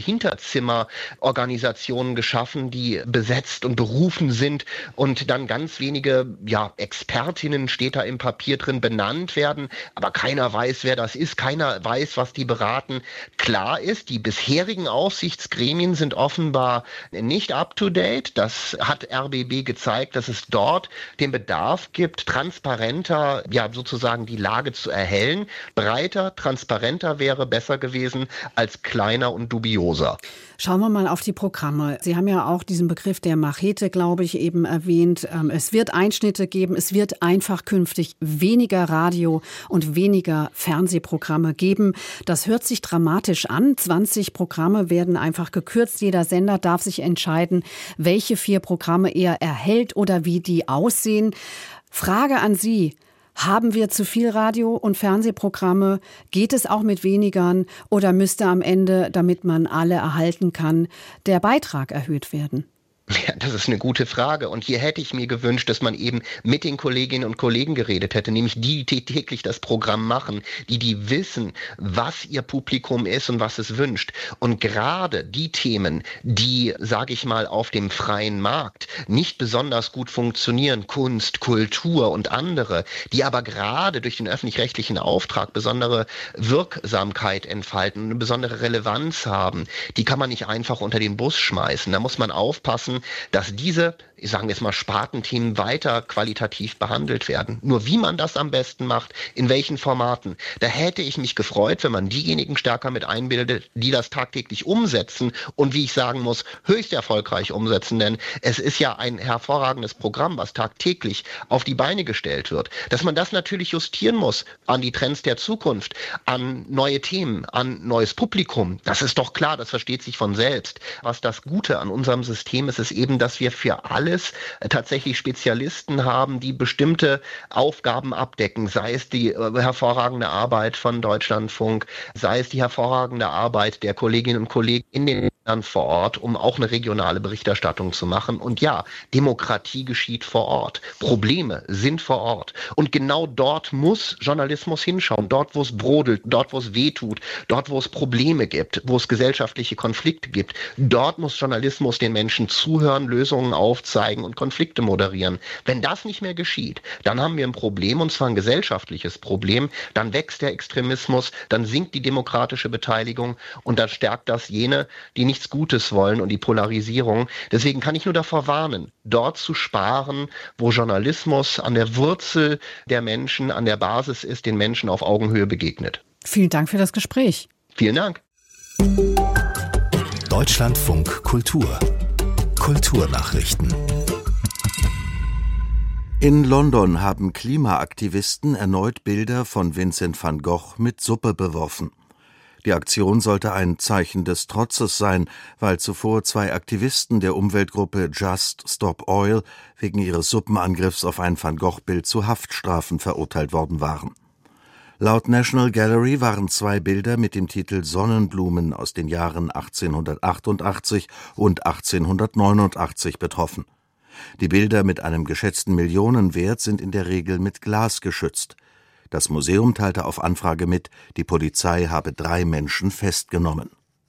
Hinterzimmerorganisationen geschaffen, die besetzt und berufen sind und dann ganz wenige, ja, Expertinnen, steht da im Papier drin, benannt werden, aber keiner weiß, wer das ist, keiner weiß, was die beraten. Klar ist, die bisherigen Aufsichtsgremien sind offenbar nicht up to date. Das hat R B B gezeigt, dass es dort den Bedarf gibt, transparenter, ja, sozusagen die Lage zu erhellen. Breiter, transparenter wäre besser gewesen als kleiner und dubioser. Schauen wir mal auf die Programme. Sie haben ja auch diesen Begriff der Machete, glaube ich, eben erwähnt. Es wird Einschnitte geben. Es wird einfach künftig weniger Radio- und weniger Fernsehprogramme geben. Das hört sich dramatisch an. zwanzig Programme werden einfach gekürzt. Jeder Sender darf sich entscheiden, welche vier Programme er erhält oder wie die aussehen. Frage an Sie. Haben wir zu viel Radio- und Fernsehprogramme? Geht es auch mit wenigern? Oder müsste am Ende, damit man alle erhalten kann, der Beitrag erhöht werden? Ja, das ist eine gute Frage. Und hier hätte ich mir gewünscht, dass man eben mit den Kolleginnen und Kollegen geredet hätte, nämlich die, die täglich das Programm machen, die, die wissen, was ihr Publikum ist und was es wünscht. Und gerade die Themen, die, sage ich mal, auf dem freien Markt nicht besonders gut funktionieren, Kunst, Kultur und andere, die aber gerade durch den öffentlich-rechtlichen Auftrag besondere Wirksamkeit entfalten, eine besondere Relevanz haben, die kann man nicht einfach unter den Bus schmeißen. Da muss man aufpassen, dass diese, ich sage jetzt mal, Spartenthemen weiter qualitativ behandelt werden. Nur wie man das am besten macht, in welchen Formaten, da hätte ich mich gefreut, wenn man diejenigen stärker mit einbildet, die das tagtäglich umsetzen und, wie ich sagen muss, höchst erfolgreich umsetzen, denn es ist ja ein hervorragendes Programm, was tagtäglich auf die Beine gestellt wird. Dass man das natürlich justieren muss an die Trends der Zukunft, an neue Themen, an neues Publikum, das ist doch klar, das versteht sich von selbst. Was das Gute an unserem System ist, ist eben, dass wir für alles tatsächlich Spezialisten haben, die bestimmte Aufgaben abdecken, sei es die äh, hervorragende Arbeit von Deutschlandfunk, sei es die hervorragende Arbeit der Kolleginnen und Kollegen in den Ländern vor Ort, um auch eine regionale Berichterstattung zu machen. Und ja, Demokratie geschieht vor Ort. Probleme sind vor Ort. Und genau dort muss Journalismus hinschauen. Dort, wo es brodelt, dort, wo es wehtut, dort, wo es Probleme gibt, wo es gesellschaftliche Konflikte gibt. Dort muss Journalismus den Menschen zuhören, Lösungen aufzeigen und Konflikte moderieren. Wenn das nicht mehr geschieht, dann haben wir ein Problem, und zwar ein gesellschaftliches Problem. Dann wächst der Extremismus, dann sinkt die demokratische Beteiligung und dann stärkt das jene, die nichts Gutes wollen, und die Polarisierung. Deswegen kann ich nur davor warnen, dort zu sparen, wo Journalismus an der Wurzel der Menschen, an der Basis ist, den Menschen auf Augenhöhe begegnet. Vielen Dank für das Gespräch. Vielen Dank. Deutschlandfunk Kultur. Kulturnachrichten. In London haben Klimaaktivisten erneut Bilder von Vincent van Gogh mit Suppe beworfen. Die Aktion sollte ein Zeichen des Trotzes sein, weil zuvor zwei Aktivisten der Umweltgruppe Just Stop Oil wegen ihres Suppenangriffs auf ein Van Gogh-Bild zu Haftstrafen verurteilt worden waren. Laut National Gallery waren zwei Bilder mit dem Titel Sonnenblumen aus den Jahren achtzehnhundertachtundachtzig und achtzehnhundertneunundachtzig betroffen. Die Bilder mit einem geschätzten Millionenwert sind in der Regel mit Glas geschützt. Das Museum teilte auf Anfrage mit, die Polizei habe drei Menschen festgenommen.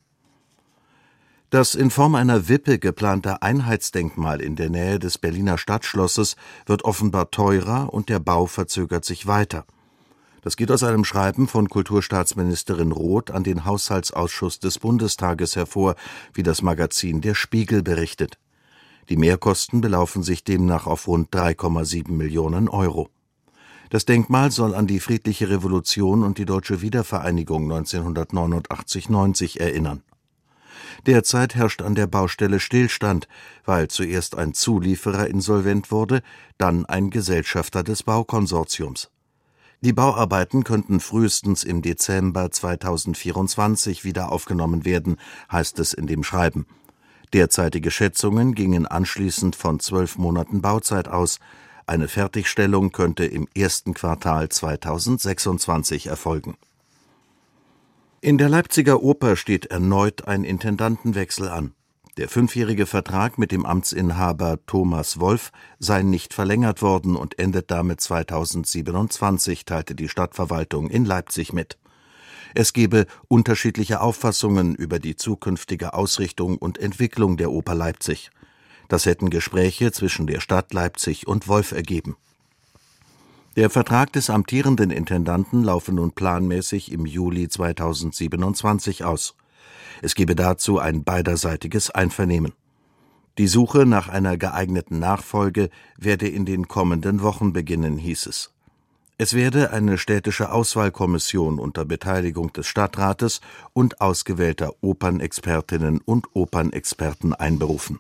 Das in Form einer Wippe geplante Einheitsdenkmal in der Nähe des Berliner Stadtschlosses wird offenbar teurer und der Bau verzögert sich weiter. Das geht aus einem Schreiben von Kulturstaatsministerin Roth an den Haushaltsausschuss des Bundestages hervor, wie das Magazin Der Spiegel berichtet. Die Mehrkosten belaufen sich demnach auf rund drei Komma sieben Millionen Euro. Das Denkmal soll an die friedliche Revolution und die deutsche Wiedervereinigung neunzehnhundertneunundachtzig neunzig erinnern. Derzeit herrscht an der Baustelle Stillstand, weil zuerst ein Zulieferer insolvent wurde, dann ein Gesellschafter des Baukonsortiums. Die Bauarbeiten könnten frühestens im Dezember zweitausendvierundzwanzig wieder aufgenommen werden, heißt es in dem Schreiben. Derzeitige Schätzungen gingen anschließend von zwölf Monaten Bauzeit aus. Eine Fertigstellung könnte im ersten Quartal zweitausendsechsundzwanzig erfolgen. In der Leipziger Oper steht erneut ein Intendantenwechsel an. Der fünfjährige Vertrag mit dem Amtsinhaber Thomas Wolf sei nicht verlängert worden und endet damit zweitausendsiebenundzwanzig, teilte die Stadtverwaltung in Leipzig mit. Es gebe unterschiedliche Auffassungen über die zukünftige Ausrichtung und Entwicklung der Oper Leipzig. Das hätten Gespräche zwischen der Stadt Leipzig und Wolf ergeben. Der Vertrag des amtierenden Intendanten laufe nun planmäßig im Juli zweitausendsiebenundzwanzig aus. Es gebe dazu ein beiderseitiges Einvernehmen. Die Suche nach einer geeigneten Nachfolge werde in den kommenden Wochen beginnen, hieß es. Es werde eine städtische Auswahlkommission unter Beteiligung des Stadtrates und ausgewählter Opernexpertinnen und Opernexperten einberufen.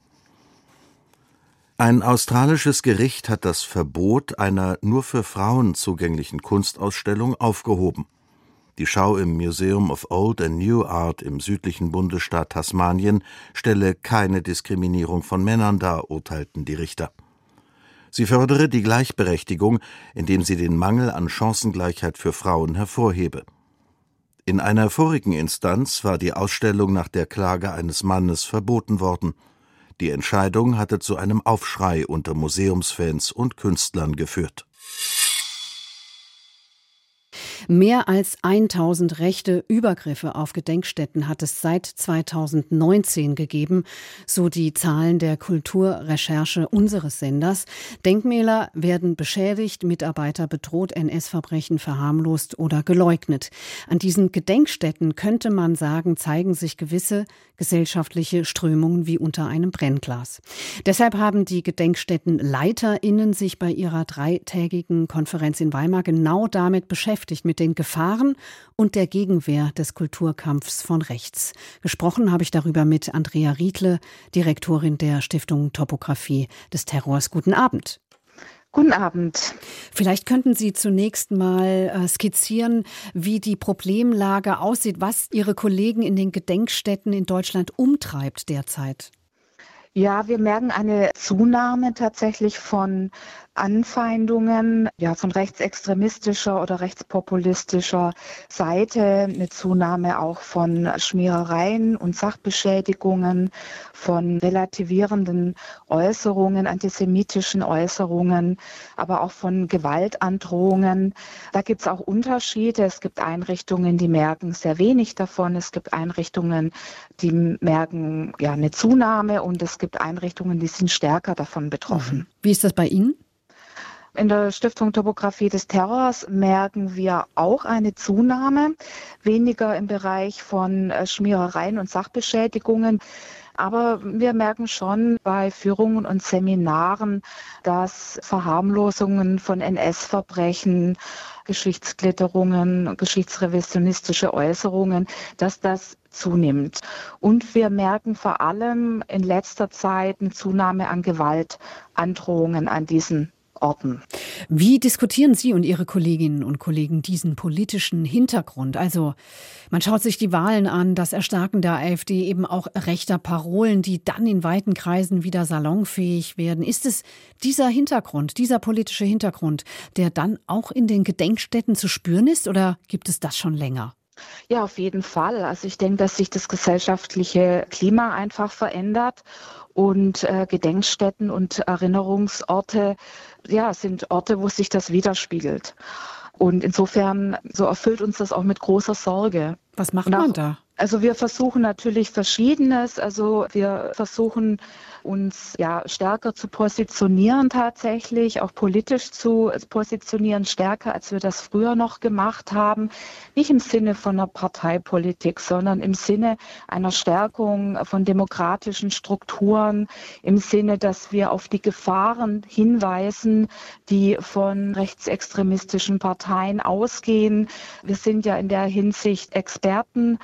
Ein australisches Gericht hat das Verbot einer nur für Frauen zugänglichen Kunstausstellung aufgehoben. Die Schau im Museum of Old and New Art im südlichen Bundesstaat Tasmanien stelle keine Diskriminierung von Männern dar, urteilten die Richter. Sie fördere die Gleichberechtigung, indem sie den Mangel an Chancengleichheit für Frauen hervorhebe. In einer vorigen Instanz war die Ausstellung nach der Klage eines Mannes verboten worden. Die Entscheidung hatte zu einem Aufschrei unter Museumsfans und Künstlern geführt. Mehr als tausend rechte Übergriffe auf Gedenkstätten hat es seit zweitausendneunzehn gegeben, so die Zahlen der Kulturrecherche unseres Senders. Denkmäler werden beschädigt, Mitarbeiter bedroht, N S-Verbrechen verharmlost oder geleugnet. An diesen Gedenkstätten, könnte man sagen, zeigen sich gewisse gesellschaftliche Strömungen wie unter einem Brennglas. Deshalb haben die GedenkstättenleiterInnen sich bei ihrer dreitägigen Konferenz in Weimar genau damit beschäftigt, mit den Gefahren und der Gegenwehr des Kulturkampfs von rechts. Gesprochen habe ich darüber mit Andrea Riedle, Direktorin der Stiftung Topographie des Terrors. Guten Abend. Guten Abend. Vielleicht könnten Sie zunächst mal äh, skizzieren, wie die Problemlage aussieht, was Ihre Kollegen in den Gedenkstätten in Deutschland umtreibt derzeit. Ja, wir merken eine Zunahme tatsächlich von Anfeindungen, ja, von rechtsextremistischer oder rechtspopulistischer Seite, eine Zunahme auch von Schmierereien und Sachbeschädigungen, von relativierenden Äußerungen, antisemitischen Äußerungen, aber auch von Gewaltandrohungen. Da gibt es auch Unterschiede. Es gibt Einrichtungen, die merken sehr wenig davon. Es gibt Einrichtungen, die merken ja eine Zunahme, und es gibt Einrichtungen, die sind stärker davon betroffen. Wie ist das bei Ihnen? In der Stiftung Topographie des Terrors merken wir auch eine Zunahme, weniger im Bereich von Schmierereien und Sachbeschädigungen. Aber wir merken schon bei Führungen und Seminaren, dass Verharmlosungen von N S-Verbrechen, Geschichtsklitterungen, geschichtsrevisionistische Äußerungen, dass das zunimmt. Und wir merken vor allem in letzter Zeit eine Zunahme an Gewaltandrohungen an diesen Orten. Wie diskutieren Sie und Ihre Kolleginnen und Kollegen diesen politischen Hintergrund? Also man schaut sich die Wahlen an, das Erstarken der AfD, eben auch rechter Parolen, die dann in weiten Kreisen wieder salonfähig werden. Ist es dieser Hintergrund, dieser politische Hintergrund, der dann auch in den Gedenkstätten zu spüren ist, oder gibt es das schon länger? Ja, auf jeden Fall. Also ich denke, dass sich das gesellschaftliche Klima einfach verändert. Und äh, Gedenkstätten und Erinnerungsorte, ja, sind Orte, wo sich das widerspiegelt. Und insofern, so erfüllt uns das auch mit großer Sorge. Was macht man da? Also wir versuchen natürlich Verschiedenes. Also wir versuchen uns ja stärker zu positionieren tatsächlich, auch politisch zu positionieren, stärker als wir das früher noch gemacht haben. Nicht im Sinne von einer Parteipolitik, sondern im Sinne einer Stärkung von demokratischen Strukturen, im Sinne, dass wir auf die Gefahren hinweisen, die von rechtsextremistischen Parteien ausgehen. Wir sind ja in der Hinsicht Experten,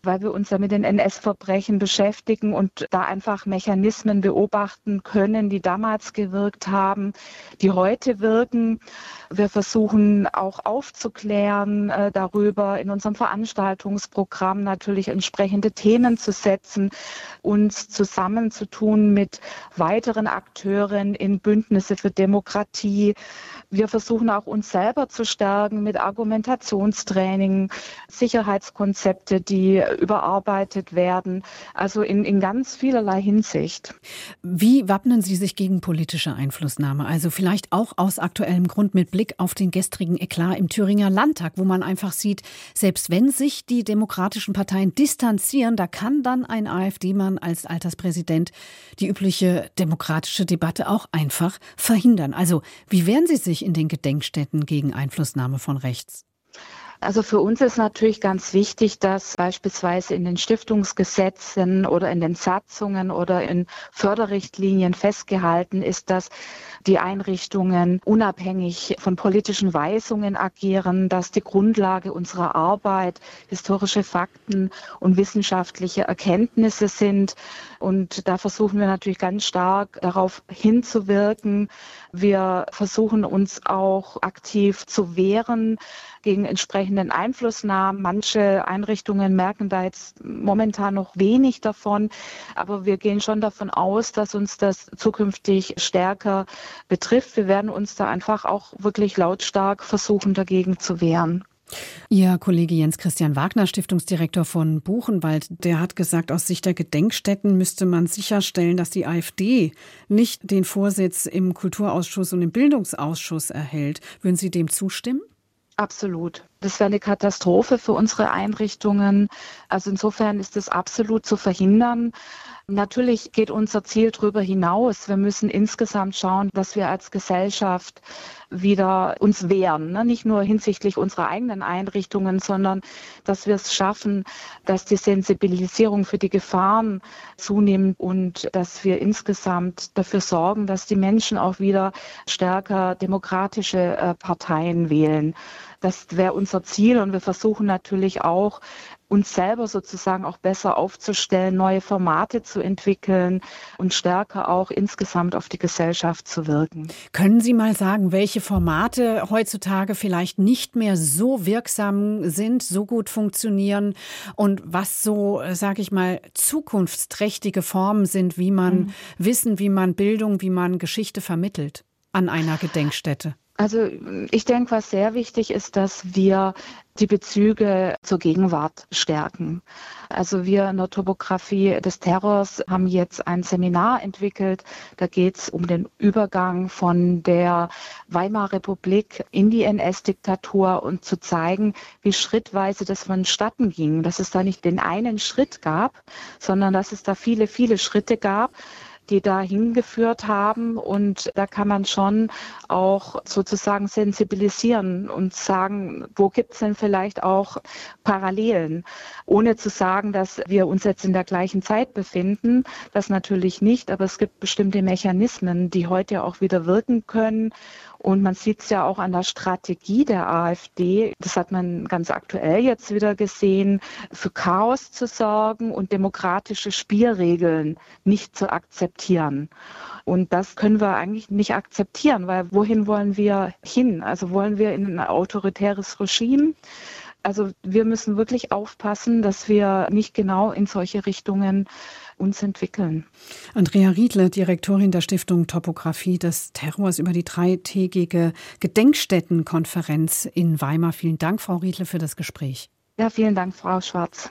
weil wir uns ja mit den N S-Verbrechen beschäftigen und da einfach Mechanismen beobachten können, die damals gewirkt haben, die heute wirken. Wir versuchen auch aufzuklären äh, darüber, in unserem Veranstaltungsprogramm natürlich entsprechende Themen zu setzen, uns zusammenzutun mit weiteren Akteuren in Bündnisse für Demokratie. Wir versuchen auch uns selber zu stärken mit Argumentationstraining, Sicherheitskonzepte, die überarbeitet werden, also in, in ganz vielerlei Hinsicht. Wie wappnen Sie sich gegen politische Einflussnahme? Also vielleicht auch aus aktuellem Grund mit Blick auf den gestrigen Eklat im Thüringer Landtag, wo man einfach sieht, selbst wenn sich die demokratischen Parteien distanzieren, da kann dann ein AfD-Mann als Alterspräsident die übliche demokratische Debatte auch einfach verhindern. Also wie wehren Sie sich in den Gedenkstätten gegen Einflussnahme von rechts? Also für uns ist natürlich ganz wichtig, dass beispielsweise in den Stiftungsgesetzen oder in den Satzungen oder in Förderrichtlinien festgehalten ist, dass die Einrichtungen unabhängig von politischen Weisungen agieren, dass die Grundlage unserer Arbeit historische Fakten und wissenschaftliche Erkenntnisse sind. Und da versuchen wir natürlich ganz stark darauf hinzuwirken. Wir versuchen uns auch aktiv zu wehren gegen entsprechenden Einflussnahmen. Manche Einrichtungen merken da jetzt momentan noch wenig davon, aber wir gehen schon davon aus, dass uns das zukünftig stärker betrifft. Wir werden uns da einfach auch wirklich lautstark versuchen, dagegen zu wehren. Ihr Kollege Jens Christian Wagner, Stiftungsdirektor von Buchenwald, der hat gesagt, aus Sicht der Gedenkstätten müsste man sicherstellen, dass die AfD nicht den Vorsitz im Kulturausschuss und im Bildungsausschuss erhält. Würden Sie dem zustimmen? Absolut. Das wäre eine Katastrophe für unsere Einrichtungen. Also insofern ist es absolut zu verhindern. Natürlich geht unser Ziel darüber hinaus. Wir müssen insgesamt schauen, dass wir als Gesellschaft wieder uns wehren. Ne? Nicht nur hinsichtlich unserer eigenen Einrichtungen, sondern dass wir es schaffen, dass die Sensibilisierung für die Gefahren zunimmt und dass wir insgesamt dafür sorgen, dass die Menschen auch wieder stärker demokratische äh, Parteien wählen. Das wäre unser Ziel und wir versuchen natürlich auch, uns selber sozusagen auch besser aufzustellen, neue Formate zu entwickeln und stärker auch insgesamt auf die Gesellschaft zu wirken. Können Sie mal sagen, welche Formate heutzutage vielleicht nicht mehr so wirksam sind, so gut funktionieren und was so, sage ich mal, zukunftsträchtige Formen sind, wie man mhm. Wissen, wie man Bildung, wie man Geschichte vermittelt an einer Gedenkstätte? Also ich denke, was sehr wichtig ist, dass wir die Bezüge zur Gegenwart stärken. Also wir in der Topographie des Terrors haben jetzt ein Seminar entwickelt. Da geht es um den Übergang von der Weimarer Republik in die N S-Diktatur und zu zeigen, wie schrittweise das vonstatten ging. Dass es da nicht den einen Schritt gab, sondern dass es da viele, viele Schritte gab, die da hingeführt haben. Und da kann man schon auch sozusagen sensibilisieren und sagen, wo gibt es denn vielleicht auch Parallelen, ohne zu sagen, dass wir uns jetzt in der gleichen Zeit befinden. Das natürlich nicht, aber es gibt bestimmte Mechanismen, die heute auch wieder wirken können. Und man sieht es ja auch an der Strategie der AfD, das hat man ganz aktuell jetzt wieder gesehen, für Chaos zu sorgen und demokratische Spielregeln nicht zu akzeptieren. Und das können wir eigentlich nicht akzeptieren, weil wohin wollen wir hin? Also wollen wir in ein autoritäres Regime? Also wir müssen wirklich aufpassen, dass wir nicht genau in solche Richtungen uns entwickeln. Andrea Riedle, Direktorin der Stiftung Topographie des Terrors, über die dreitägige Gedenkstättenkonferenz in Weimar. Vielen Dank, Frau Riedle, für das Gespräch. Ja, vielen Dank, Frau Schwarz.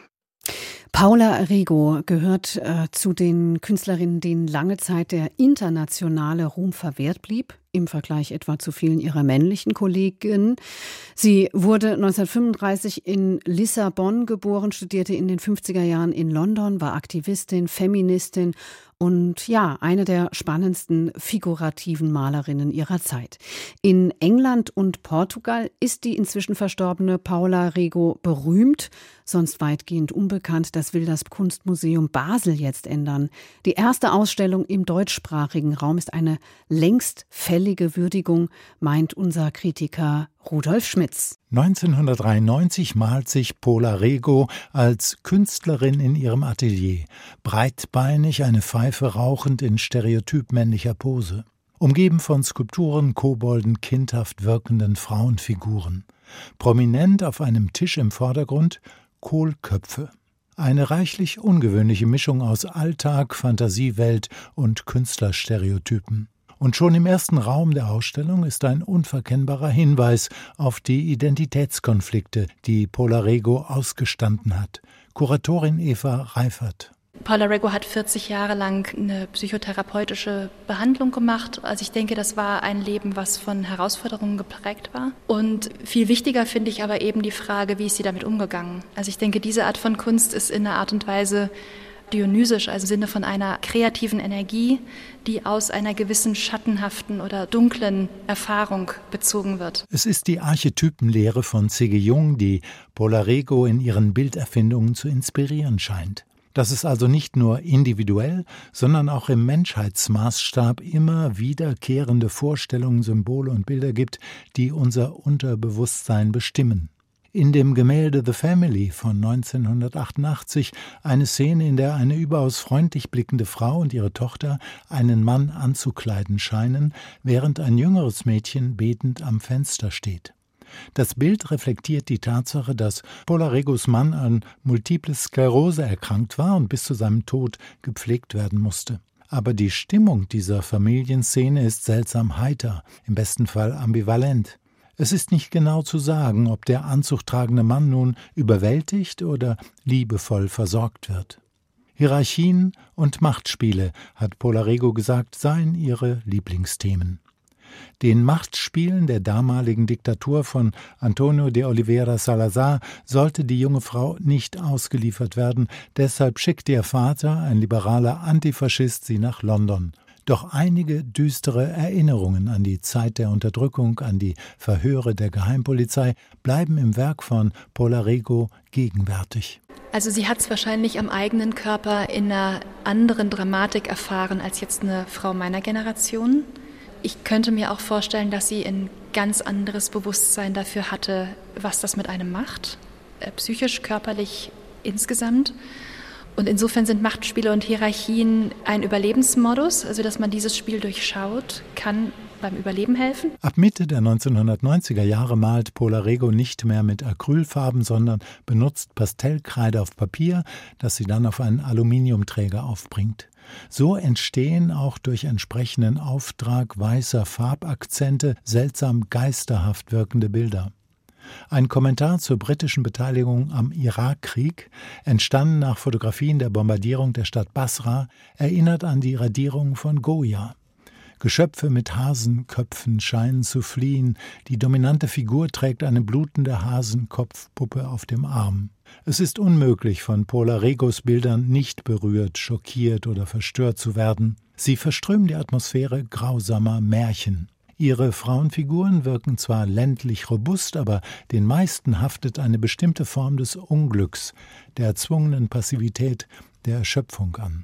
Paula Rego gehört äh, zu den Künstlerinnen, denen lange Zeit der internationale Ruhm verwehrt blieb, im Vergleich etwa zu vielen ihrer männlichen Kolleginnen. Sie wurde neunzehnhundertfünfunddreißig in Lissabon geboren, studierte in den fünfziger Jahren in London, war Aktivistin, Feministin und ja, eine der spannendsten figurativen Malerinnen ihrer Zeit. In England und Portugal ist die inzwischen verstorbene Paula Rego berühmt, sonst weitgehend unbekannt. Das will das Kunstmuseum Basel jetzt ändern. Die erste Ausstellung im deutschsprachigen Raum ist eine längst fällige gefällige Würdigung, meint unser Kritiker Rudolf Schmitz. neunzehnhundertdreiundneunzig malt sich Pola Rego als Künstlerin in ihrem Atelier, breitbeinig, eine Pfeife rauchend in stereotyp männlicher Pose. Umgeben von Skulpturen, Kobolden, kindhaft wirkenden Frauenfiguren. Prominent auf einem Tisch im Vordergrund Kohlköpfe. Eine reichlich ungewöhnliche Mischung aus Alltag, Fantasiewelt und Künstlerstereotypen. Und schon im ersten Raum der Ausstellung ist ein unverkennbarer Hinweis auf die Identitätskonflikte, die Pola Rego ausgestanden hat. Kuratorin Eva Reifert. Pola Rego hat vierzig Jahre lang eine psychotherapeutische Behandlung gemacht. Also ich denke, das war ein Leben, was von Herausforderungen geprägt war. Und viel wichtiger finde ich aber eben die Frage, wie ist sie damit umgegangen? Also ich denke, diese Art von Kunst ist in einer Art und Weise dionysisch, also im Sinne von einer kreativen Energie, die aus einer gewissen schattenhaften oder dunklen Erfahrung bezogen wird. Es ist die Archetypenlehre von C G Jung, die Pola Rego in ihren Bilderfindungen zu inspirieren scheint. Dass es also nicht nur individuell, sondern auch im Menschheitsmaßstab immer wiederkehrende Vorstellungen, Symbole und Bilder gibt, die unser Unterbewusstsein bestimmen. In dem Gemälde The Family von neunzehnhundertachtundachtzig eine Szene, in der eine überaus freundlich blickende Frau und ihre Tochter einen Mann anzukleiden scheinen, während ein jüngeres Mädchen betend am Fenster steht. Das Bild reflektiert die Tatsache, dass Pola Regos Mann an Multiple Sklerose erkrankt war und bis zu seinem Tod gepflegt werden musste. Aber die Stimmung dieser Familienszene ist seltsam heiter, im besten Fall ambivalent. Es ist nicht genau zu sagen, ob der anzugtragende Mann nun überwältigt oder liebevoll versorgt wird. Hierarchien und Machtspiele, hat Pola Rego gesagt, seien ihre Lieblingsthemen. Den Machtspielen der damaligen Diktatur von Antonio de Oliveira Salazar sollte die junge Frau nicht ausgeliefert werden, deshalb schickte ihr Vater, ein liberaler Antifaschist, sie nach London. Doch einige düstere Erinnerungen an die Zeit der Unterdrückung, an die Verhöre der Geheimpolizei bleiben im Werk von Pola Rego gegenwärtig. Also sie hat es wahrscheinlich am eigenen Körper in einer anderen Dramatik erfahren als jetzt eine Frau meiner Generation. Ich könnte mir auch vorstellen, dass sie ein ganz anderes Bewusstsein dafür hatte, was das mit einem macht, psychisch, körperlich insgesamt. Und insofern sind Machtspiele und Hierarchien ein Überlebensmodus, also dass man dieses Spiel durchschaut, kann beim Überleben helfen. Ab Mitte der neunzehnhundertneunziger Jahre malt Pola Rego nicht mehr mit Acrylfarben, sondern benutzt Pastellkreide auf Papier, das sie dann auf einen Aluminiumträger aufbringt. So entstehen auch durch entsprechenden Auftrag weißer Farbakzente seltsam geisterhaft wirkende Bilder. Ein Kommentar zur britischen Beteiligung am Irakkrieg, entstanden nach Fotografien der Bombardierung der Stadt Basra, erinnert an die Radierung von Goya. Geschöpfe mit Hasenköpfen scheinen zu fliehen, die dominante Figur trägt eine blutende Hasenkopfpuppe auf dem Arm. Es ist unmöglich, von Pola Regos Bildern nicht berührt, schockiert oder verstört zu werden. Sie verströmen die Atmosphäre grausamer Märchen. Ihre Frauenfiguren wirken zwar ländlich robust, aber den meisten haftet eine bestimmte Form des Unglücks, der erzwungenen Passivität, der Erschöpfung an.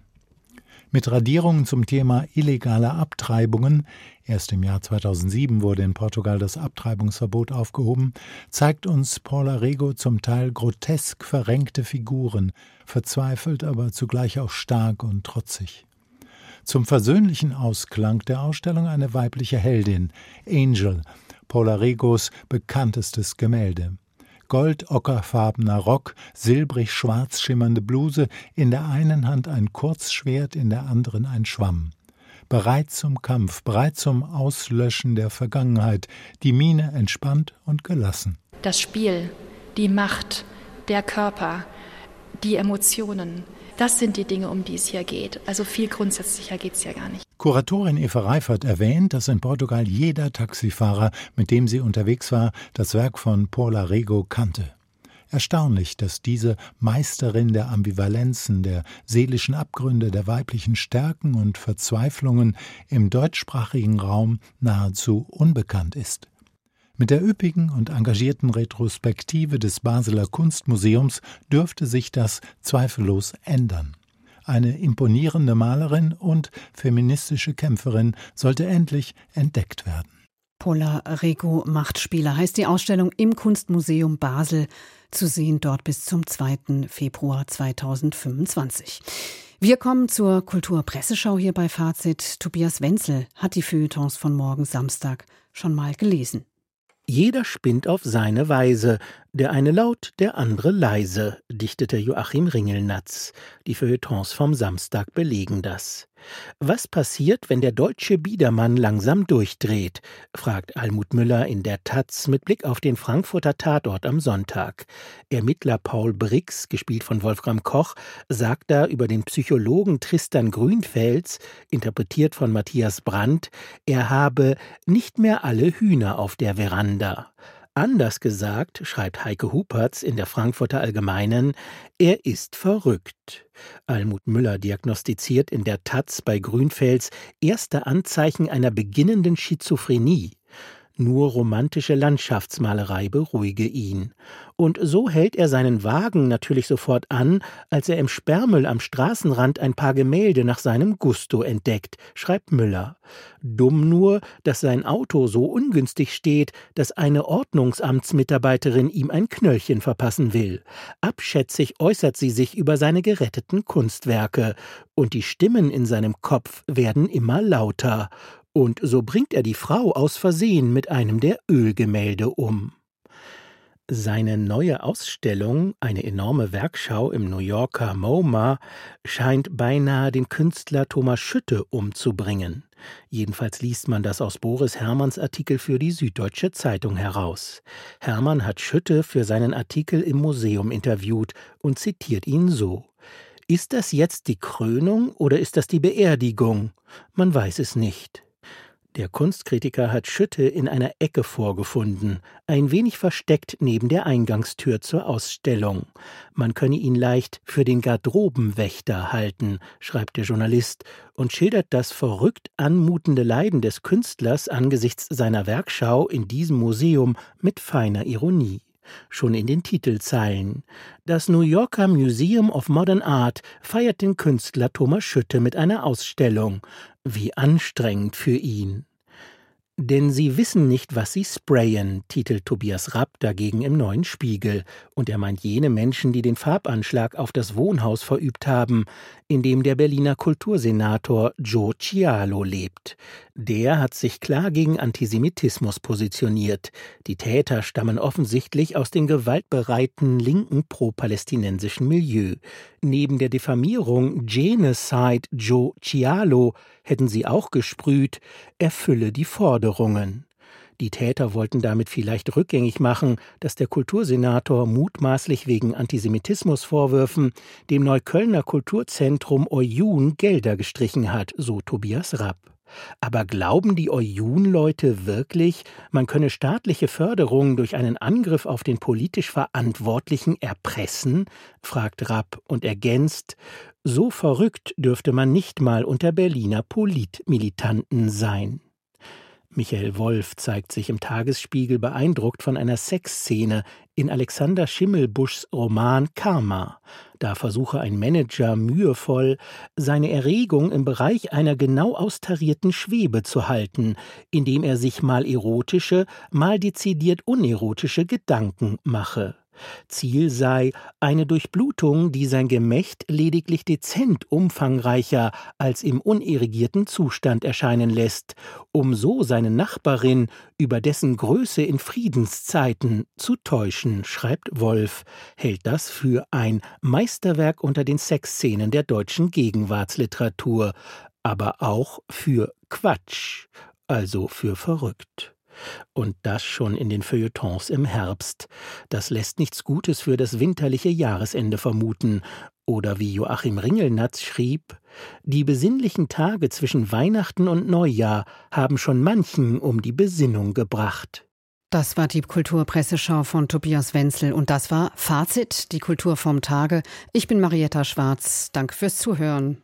Mit Radierungen zum Thema illegale Abtreibungen, erst im Jahr zweitausendsieben wurde in Portugal das Abtreibungsverbot aufgehoben, zeigt uns Pola Rego zum Teil grotesk verrenkte Figuren, verzweifelt, aber zugleich auch stark und trotzig. Zum versöhnlichen Ausklang der Ausstellung eine weibliche Heldin, Angel, Pola Regos bekanntestes Gemälde. Gold-ockerfarbener Rock, silbrig-schwarz schimmernde Bluse, in der einen Hand ein Kurzschwert, in der anderen ein Schwamm. Bereit zum Kampf, bereit zum Auslöschen der Vergangenheit, die Miene entspannt und gelassen. Das Spiel, die Macht, der Körper, die Emotionen, das sind die Dinge, um die es hier geht. Also viel grundsätzlicher geht es ja gar nicht. Kuratorin Eva Reifert erwähnt, dass in Portugal jeder Taxifahrer, mit dem sie unterwegs war, das Werk von Pola Rego kannte. Erstaunlich, dass diese Meisterin der Ambivalenzen, der seelischen Abgründe, der weiblichen Stärken und Verzweiflungen im deutschsprachigen Raum nahezu unbekannt ist. Mit der üppigen und engagierten Retrospektive des Basler Kunstmuseums dürfte sich das zweifellos ändern. eine imponierende Malerin und feministische Kämpferin, sollte endlich entdeckt werden. Paula Rego, Machtspieler, heißt die Ausstellung im Kunstmuseum Basel. Zu sehen dort bis zum zweiten Februar zweitausendfünfundzwanzig. Wir kommen zur Kulturpresseschau hier bei Fazit. Tobias Wenzel hat die Feuilletons von morgen Samstag schon mal gelesen. Jeder spinnt auf seine Weise, der eine laut, der andere leise, dichtete Joachim Ringelnatz. Die Feuilletons vom Samstag belegen das. Was passiert, wenn der deutsche Biedermann langsam durchdreht, fragt Almut Müller in der Taz mit Blick auf den Frankfurter Tatort am Sonntag. Ermittler Paul Brix, gespielt von Wolfram Koch, sagt da über den Psychologen Tristan Grünfels, interpretiert von Matthias Brandt, er habe nicht mehr alle Hühner auf der Veranda. Anders gesagt, schreibt Heike Hupertz in der Frankfurter Allgemeinen, er ist verrückt. Almut Müller diagnostiziert in der Taz bei Grünfels erste Anzeichen einer beginnenden Schizophrenie. Nur romantische Landschaftsmalerei beruhige ihn. Und so hält er seinen Wagen natürlich sofort an, als er im Sperrmüll am Straßenrand ein paar Gemälde nach seinem Gusto entdeckt, schreibt Müller. Dumm nur, dass sein Auto so ungünstig steht, dass eine Ordnungsamtsmitarbeiterin ihm ein Knöllchen verpassen will. Abschätzig äußert sie sich über seine geretteten Kunstwerke. Und die Stimmen in seinem Kopf werden immer lauter. Und so bringt er die Frau aus Versehen mit einem der Ölgemälde um. Seine neue Ausstellung, eine enorme Werkschau im New Yorker MoMA, scheint beinahe den Künstler Thomas Schütte umzubringen. Jedenfalls liest man das aus Boris Herrmanns Artikel für die Süddeutsche Zeitung heraus. Herrmann hat Schütte für seinen Artikel im Museum interviewt und zitiert ihn so: Ist das jetzt die Krönung oder ist das die Beerdigung? Man weiß es nicht. Der Kunstkritiker hat Schütte in einer Ecke vorgefunden, ein wenig versteckt neben der Eingangstür zur Ausstellung. Man könne ihn leicht für den Garderobenwächter halten, schreibt der Journalist und schildert das verrückt anmutende Leiden des Künstlers angesichts seiner Werkschau in diesem Museum mit feiner Ironie. Schon in den Titelzeilen. Das New Yorker Museum of Modern Art feiert den Künstler Thomas Schütte mit einer Ausstellung. Wie anstrengend für ihn. Denn sie wissen nicht, was sie sprayen, titelt Tobias Rapp dagegen im Neuen Spiegel. Und er meint jene Menschen, die den Farbanschlag auf das Wohnhaus verübt haben, in dem der Berliner Kultursenator Joe Cialo lebt. Der hat sich klar gegen Antisemitismus positioniert. Die Täter stammen offensichtlich aus dem gewaltbereiten linken pro-palästinensischen Milieu. Neben der Diffamierung Genocide Joe Cialo hätten sie auch gesprüht, erfülle die Forderungen. Die Täter wollten damit vielleicht rückgängig machen, dass der Kultursenator mutmaßlich wegen Antisemitismusvorwürfen dem Neuköllner Kulturzentrum Oyun Gelder gestrichen hat, so Tobias Rapp. Aber glauben die Oyun-Leute wirklich, man könne staatliche Förderung durch einen Angriff auf den politisch Verantwortlichen erpressen? Fragt Rapp und ergänzt, so verrückt dürfte man nicht mal unter Berliner Politmilitanten sein. Michael Wolf zeigt sich im Tagesspiegel beeindruckt von einer Sexszene in Alexander Schimmelbuschs Roman Karma. Da versuche ein Manager mühevoll, seine Erregung im Bereich einer genau austarierten Schwebe zu halten, indem er sich mal erotische, mal dezidiert unerotische Gedanken mache. Ziel sei eine Durchblutung, die sein Gemächt lediglich dezent umfangreicher als im unerigierten Zustand erscheinen lässt, um so seine Nachbarin über dessen Größe in Friedenszeiten zu täuschen, schreibt Wolf, hält das für ein Meisterwerk unter den Sexszenen der deutschen Gegenwartsliteratur, aber auch für Quatsch, also für verrückt. Und das schon in den Feuilletons im Herbst. Das lässt nichts Gutes für das winterliche Jahresende vermuten. Oder wie Joachim Ringelnatz schrieb, die besinnlichen Tage zwischen Weihnachten und Neujahr haben schon manchen um die Besinnung gebracht. Das war die Kulturpresseschau von Tobias Wenzel und das war Fazit, die Kultur vom Tage. Ich bin Marietta Schwarz. Danke fürs Zuhören.